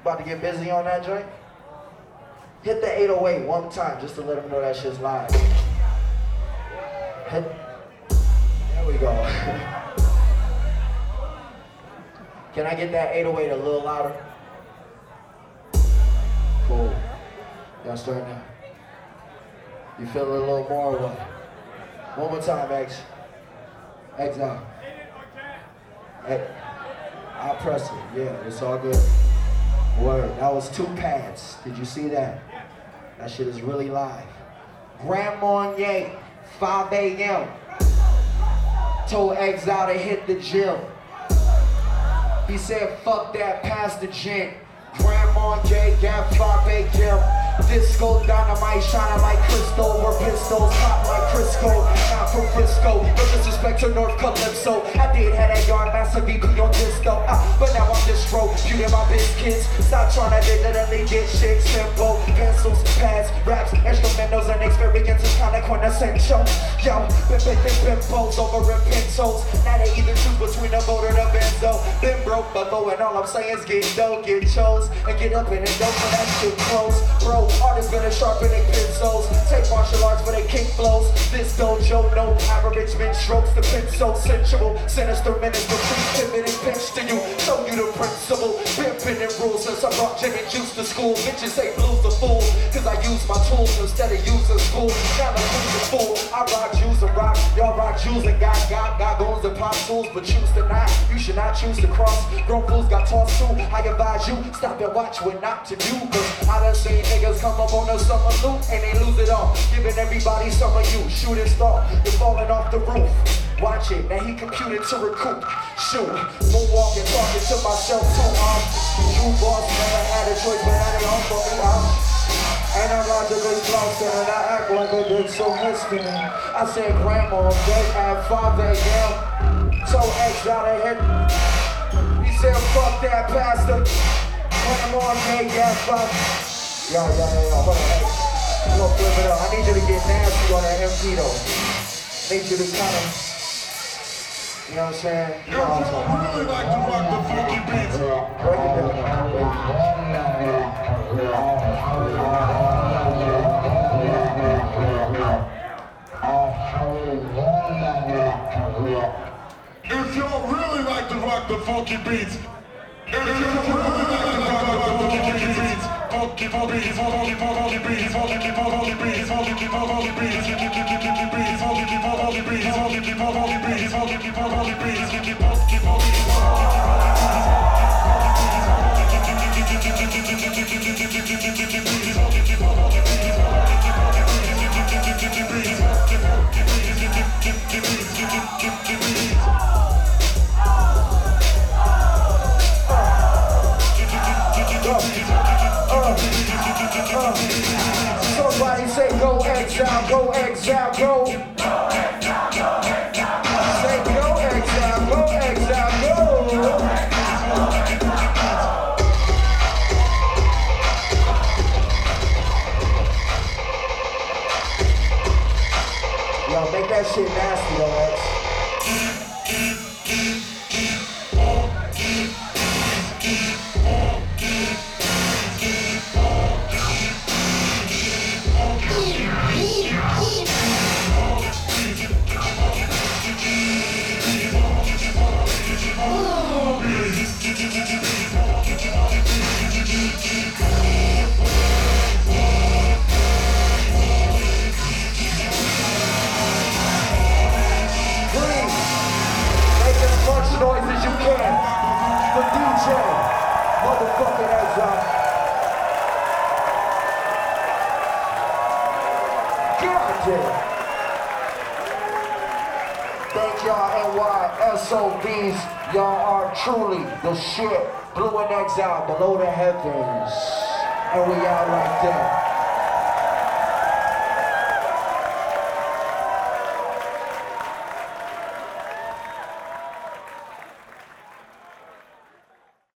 About to get busy on that joint. Hit the 808 one time just to let them know that shit's live. Hit. There we go. Can I get that 808 a little louder? Cool. Y'all start now. You feel it a little more or what? One more time, X. X out. Hey, I'll press it. Yeah, it's all good. Word. That was 2 pads. Did you see that? That shit is really live. Grand Marnier, 5 a.m. Told X out to hit the gym. He said, fuck that, pass the gin. Grand Marnier, got 5 a.m. Disco dynamite shining like crystal, where pistols pop like Crisco. Not from Frisco, no disrespect to North Calypso. I did have that yard master VP on disco, but now I'm distro, shooting my biscuits. Stop trying to digitally get shit simple. Pencils, pads, raps, instrumentals, and experiences kinda quintessential. Yo, bimbos over in pencils. Now they either choose between a motor and a benzo. Been broke, but low, and all I'm saying is get dough, get chose, and get up in it, dope for that shit close. Bro, artists better sharpening pencils. Take martial arts for they kick flows. This dojo, no average men strokes. The pen so sensual. Sinister minutes, the free pivoting pinch to you. Show you the principle. Pimping and rules since I brought gin and juice to school. Bitches say blues the fool, cause I use my tools instead of using school. Now I'm the fool. I rock Jews and rock. Y'all rock Jews and got goons and pop tools, but choose to not. You should not choose to cross. Grown fools got tossed too. I advise you, stop and watch what not to do. Cause I done seen niggas come up on the summer loop and they lose it all. Giving everybody some of you. Shooting star, you're falling off the roof. Watch it, now he computed to recoup. Shoot, moonwalking, talking to myself too. You boss, never had a choice, but I didn't offer me out. And I'm logically lost and I act like I did so history. I said grandma, day at 5 a.m. So X out of hit. He said fuck that pastor. Grandma, day at 5. Yo, hold on, hey. I'm gonna flip it up. I need you to get nasty on that MP though. Need you to kind of, you know what I'm saying? You know what I'm saying? I really like to rock the funky beats. Break it If y'all really like to rock the funky beats, if y'all really like to rock the funky beats, funky beats, funky beats, funky beats, funky beats, funky beats, funky beats, funky beats, funky beats, Somebody say go exile, go exile, go. Say go exile, go exile, go. Yo, make that shit nasty, though, X. Noise as you can for DJ motherfucking Exile. God damn. Thank y'all NYSOBs. Y'all are truly the shit. Blue and Exile below the heavens. And we out like that.